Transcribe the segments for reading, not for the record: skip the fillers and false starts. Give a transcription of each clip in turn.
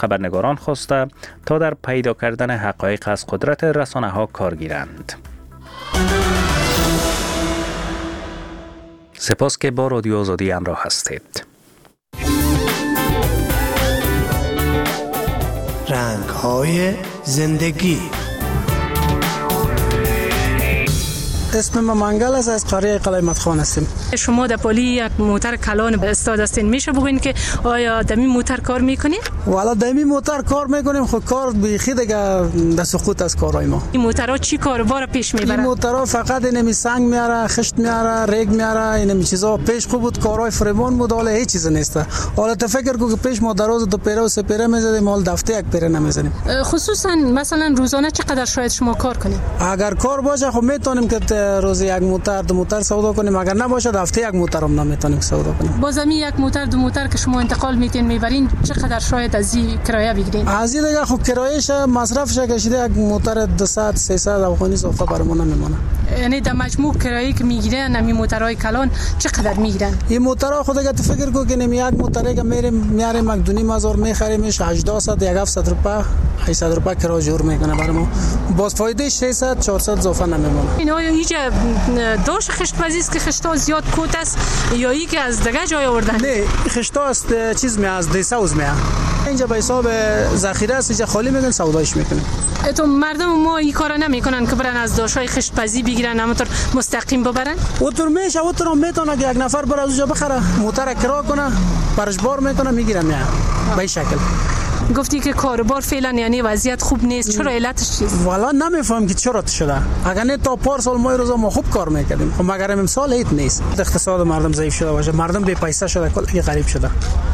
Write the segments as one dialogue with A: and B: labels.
A: خبرنگاران خواسته تا در پیدا کردن حقایق از قدرت رسانه‌ها کار گیرند. سپاس که با رادیو آزادی همراه هستید.
B: رنگ‌های زندگی. اسم من منگل است، از قریه قلیمت خان هستیم.
C: شما در پلی یک موتر کلان استاد هستین، میشه بگوین که آیا دمی موتر کار میکنین؟
B: والا دمی موتر کار میکنیم، خود کار بیخی دیگه در سقوط از کارهای ما.
C: این موترها چی کاروبار پیش میبرن؟
B: این موترها فقط اینمی سنگ میاره، خشت میاره، ریگ میاره، اینمی چیزا. پیش خوب بود کارهای فریبان بود، حالا هیچ چیز نیست. حالا تو فکر کو که پیش ما دراز دو پیره و سه پیره میزدیم، حال دفعه یک پیره نمیزنیم.
C: خصوصا مثلا روزانه چقدر شاید شما کار کنید؟
B: اگر کار باشه خب میتونیم که روزی یک موتر دو موتر سودا کنیم، اگر نباشه هفته یک موتر هم نمیتونیم سودا کنیم.
C: بازمی یک موتر دو موتر که شما انتقال میتین میبرین چقدر شاید از این کرایه بگیرین؟
B: از این دیگه خب کرایهش مصرفش کشیده یک موتر 200 300 افغانی اضافه برامون نمیمونه.
C: یعنی در مجموع کرایه‌ای که میگیرن همین موترهای کلان چقدر میگیرن؟ این
B: موترها خود اگه تو فکر کو که نمی یک موتره که میاریم 2,500 میخریمش 800 1700 روپیه 800 روپیه کرایه جور میکنه برام. باز فایده 600 400 اضافه نمیمونه.
C: اینا هیچ داش خشت‌پزی است که خشتا زیاد کوت است یا ای که از دیگه جای آوردن؟
B: نه خشتا است چیز می از دیساوز می. اینجا به حساب ذخیره است، اینجا خالی میگن سوداش میکنن.
C: تو مردم ما این کارا نمیکنن که برن از داشای خشت‌پزی بگیرن همونطور مستقیم ببرن؟
B: اونطور میشه، اونطور میتونه که یک نفر بره از اونجا بخره موتر کرا کنه برش بار میکنه میگیره میاد به این شکل.
C: گفتی که کاروبار فعلا یعنی وضعیت خوب نیست، چرا علتش چیست؟
B: والا نمیفهم که چرا شده. اگر نه تا پارسال ما روزا ما خوب کار میکردیم، خب مگر امسال هیچ نیست. اقتصاد مردم ضعیف شده باشه، مردم بی پیسه شده، کلی غریب شده.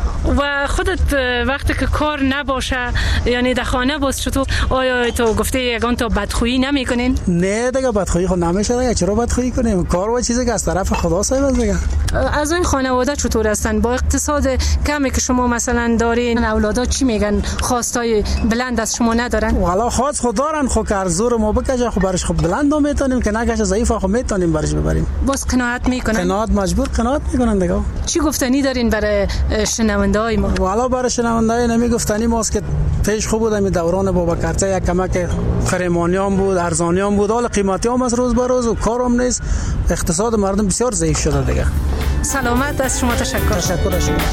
C: و خودت وقتی که کار نباشه یعنی در خانه باز چطور آیا تو گفته یگان تا بدخویی نمیکنین؟
B: نه دیگه بدخویی خود نمیشه دیگه، چرا بدخویی کنیم؟ کار و چیزی که از طرف خدا صاحب دیگه.
C: از این خانواده چطور هستن با اقتصاد کمی که شما مثلا دارین؟ اولادا چی میگن؟ خواستای بلند از شما ندارن؟
B: والا خواست خود دارن، خب کار زور ما بکشه خب برش خب بلند میتونیم که نکشه ضعیف خب میتونیم برش ببریم.
C: باز قناعت میکنن؟
B: قناعت مجبور قناعت میکنن دیگه.
C: چی گفتنی دارین برای شنونده های ما؟
B: والا برای شنونده های نمی گفتنی ماست که پیش خوب بود می دوران بابا کرچه یک کمک خریمانیان بود، ارزانیان بود، حالا قیمتی هم از روز به روز و کارم نیست. اقتصاد مردم بسیار ضعیف شده دیگه.
C: سلامت، از شما تشکر.
B: تشکر از شما.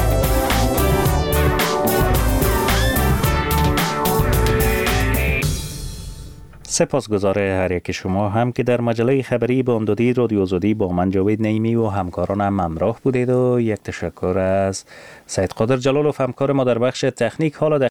A: سپاسگزار هر یک شما هم که در مجله خبری بامدادی رادیو آزادی با من جاوید نعیمی و همکارانم همراه بودید و یک تشکر از سید قادر جلالوف همکار ما در بخش تکنیک. حالا